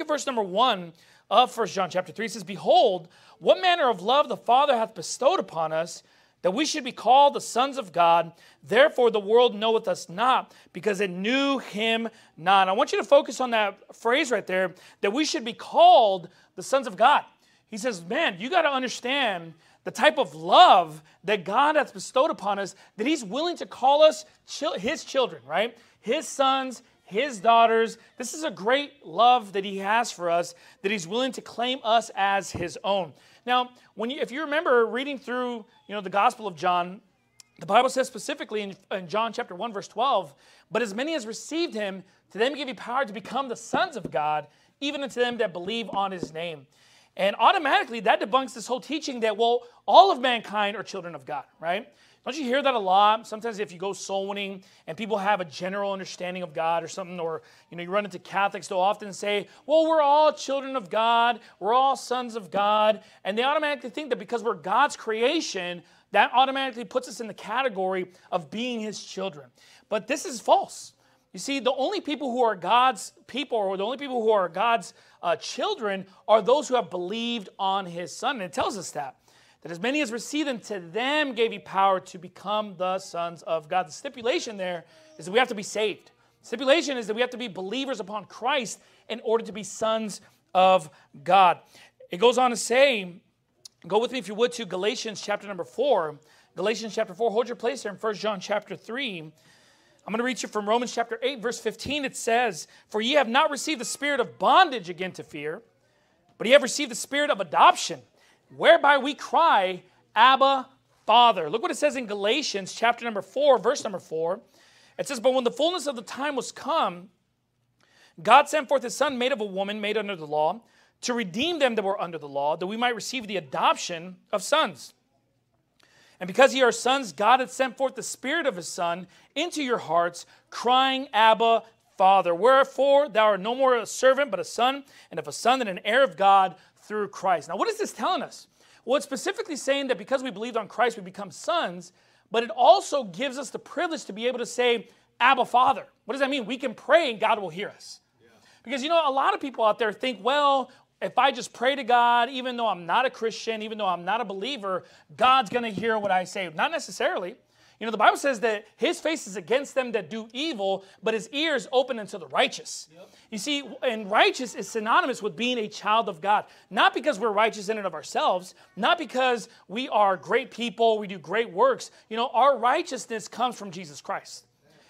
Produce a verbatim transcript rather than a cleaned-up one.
verse number one of First John chapter three. It says, behold, what manner of love the Father hath bestowed upon us, that we should be called the sons of God. Therefore the world knoweth us not, because it knew him not. I want you to focus on that phrase right there, that we should be called the sons of God. He says, man, you got to understand the type of love that God hath bestowed upon us, that he's willing to call us his children, right? His sons, his daughters. This is a great love that he has for us, that he's willing to claim us as his own. Now, when you, if you remember reading through, you know, the Gospel of John, the Bible says specifically in, in John chapter one, verse twelve, but as many as received him, to them give he power to become the sons of God, even unto them that believe on his name. And automatically that debunks this whole teaching that, well, all of mankind are children of God, right? Don't you hear that a lot? Sometimes if you go soul winning and people have a general understanding of God or something, or you know, you run into Catholics, they'll often say, well, we're all children of God, we're all sons of God, and they automatically think that because we're God's creation, that automatically puts us in the category of being his children. But this is false. You see, the only people who are God's people, or the only people who are God's uh, children, are those who have believed on his Son. And it tells us that. That as many as received him, to them gave he power to become the sons of God. The stipulation there is that we have to be saved. The stipulation is that we have to be believers upon Christ in order to be sons of God. It goes on to say, go with me if you would to Galatians chapter number four. Galatians chapter four, hold your place there in First John chapter three. I'm going to read you from Romans chapter eight, verse fifteen. It says, for ye have not received the spirit of bondage again to fear, but ye have received the spirit of adoption, whereby we cry, Abba, Father. Look what it says in Galatians chapter number four, verse number four. It says, but when the fullness of the time was come, God sent forth his Son, made of a woman, made under the law, to redeem them that were under the law, that we might receive the adoption of sons. And because ye are sons, God hath sent forth the Spirit of his Son into your hearts, crying, Abba, Father. Wherefore thou art no more a servant, but a son, and if a son, then an heir of God through Christ. Now, what is this telling us? Well, it's specifically saying that because we believed on Christ, we become sons, but it also gives us the privilege to be able to say, Abba, Father. What does that mean? We can pray and God will hear us. Yeah. Because, you know, a lot of people out there think, well, if I just pray to God, even though I'm not a Christian, even though I'm not a believer, God's going to hear what I say. Not necessarily. You know, the Bible says that his face is against them that do evil, but his ears open unto the righteous. Yep. You see, and righteous is synonymous with being a child of God. Not because we're righteous in and of ourselves, not because we are great people, we do great works. You know, our righteousness comes from Jesus Christ.